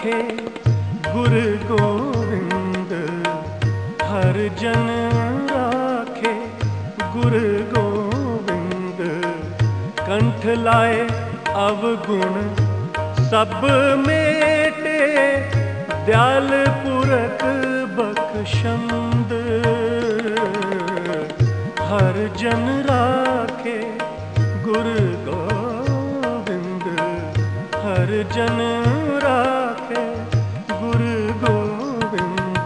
राखे गुरु गोविंद, हर जन राखे गुरु गोविंद। कंठ लाए अवगुण सब मेटे, दयाल पुरख बख्शंद। हर जन राखे गुरु गोविंद, हर जन राखे गुरु गोविंद।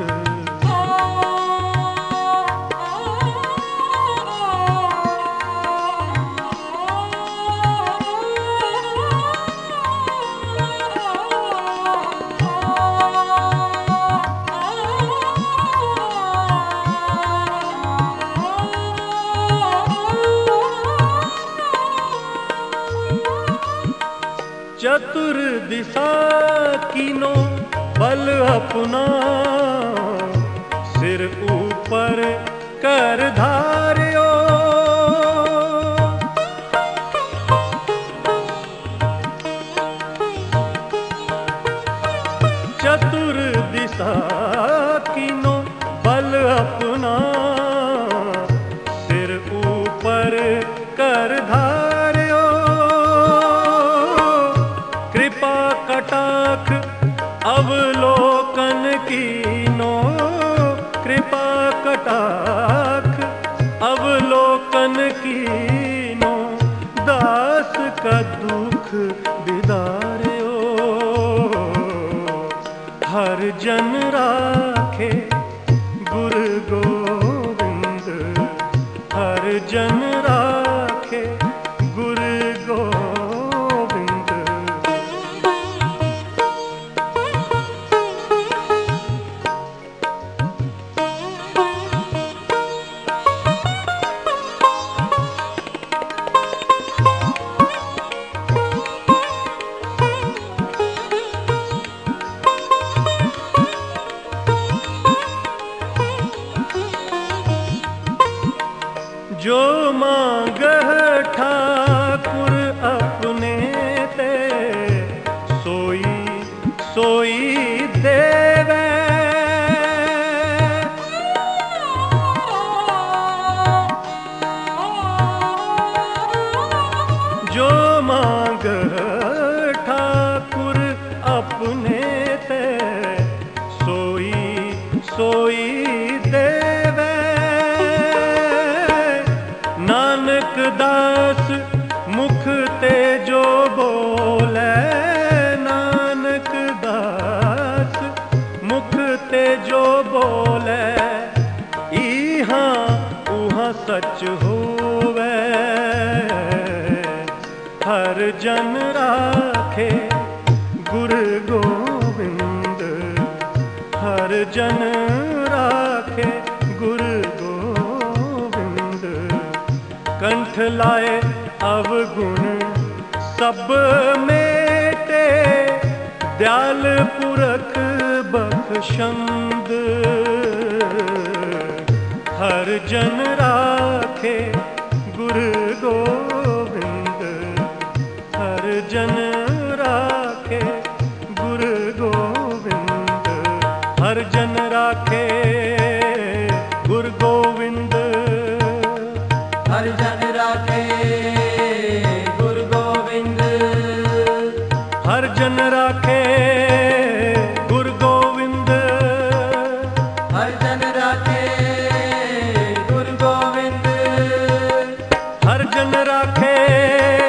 चतुर दिशा कीनो बल अपना, सिर ऊपर कर धार्यो। चतुर दिशा कीनो बल अपना, सिर ऊपर कर धार्यो। कृपा कटाक्ष अवलोकन कीनो, कृपा कटाक्ष अवलोकन कीनो। दास का दुख बिदार्यो, हर जन राखे गुरु गोविंद, हर जन राखे गुरु गोविंद। जो मांगह ठाकुर अपने ते, सोई सोई देवे। जो मांगह ठाकुर अपने ते, सोई सोई देवे। नानक दास मुख ते जो बोले, नानक दास मुख ते जो बोले। इहाँ उहाँ सच होवे, हर जन राखे गुरु गोविंद, हर जन राखे गुरु गोविंद। कंठ लाए अवगुण सब मेटे, दयाल पुरख बख्शंद। हर जन राखे गुरु गोविंद, हर जन राखे गुरु गोविंद। हर जन राखे गुरु गोविंद, हर जन राखे गुरु गोविंद, हर जन राखे गुरु गोविंद, हर जन राखे गुरु गोविंद, हर जन राखे